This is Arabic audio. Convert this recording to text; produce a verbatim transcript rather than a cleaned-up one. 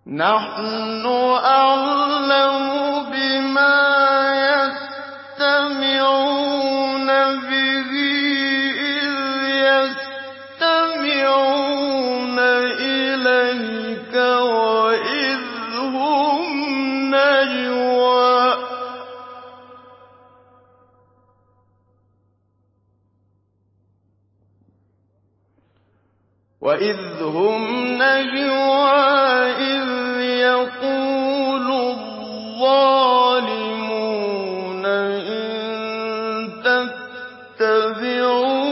نَّحْنُ أَعْلَمُ بِمَا يَسْتَمِعُونَ بِهِ إِذْ يَسْتَمِعُونَ إِلَيْكَ وَإِذْ هُمْ نَجْوَىٰ وَإِذْ هُمْ نَجْوَىٰ إِذْ يَقُولُ الظَّالِمُونَ إِن تَتَّبِعُونَ